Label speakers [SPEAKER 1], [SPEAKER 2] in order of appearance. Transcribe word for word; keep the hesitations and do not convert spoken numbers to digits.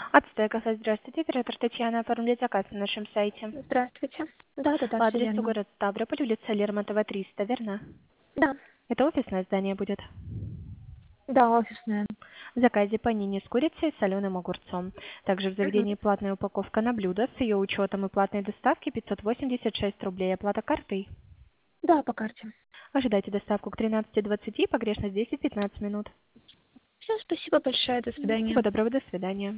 [SPEAKER 1] Ацтека, здравствуйте, оператор Татьяна, оформлять заказ на нашем сайте.
[SPEAKER 2] Здравствуйте. Да-да-да,
[SPEAKER 1] По
[SPEAKER 2] все
[SPEAKER 1] адресу
[SPEAKER 2] верно.
[SPEAKER 1] город Ставрополь, улица Лермонтова, триста, верно?
[SPEAKER 2] Да,
[SPEAKER 1] Это офисное здание будет.
[SPEAKER 2] да, офисная.
[SPEAKER 1] В заказе панини с курицей и соленым огурцом. Также в
[SPEAKER 2] Мгм.
[SPEAKER 1] заведении платная упаковка на блюдо с ее учетом и платной доставки пятьсот восемьдесят шесть рублей. Оплата картой.
[SPEAKER 2] Да, по карте.
[SPEAKER 1] Ожидайте доставку к тринадцати двадцати, погрешность десять-пятнадцать минут.
[SPEAKER 2] Все, спасибо большое, до свидания.
[SPEAKER 1] Всего доброго, до свидания.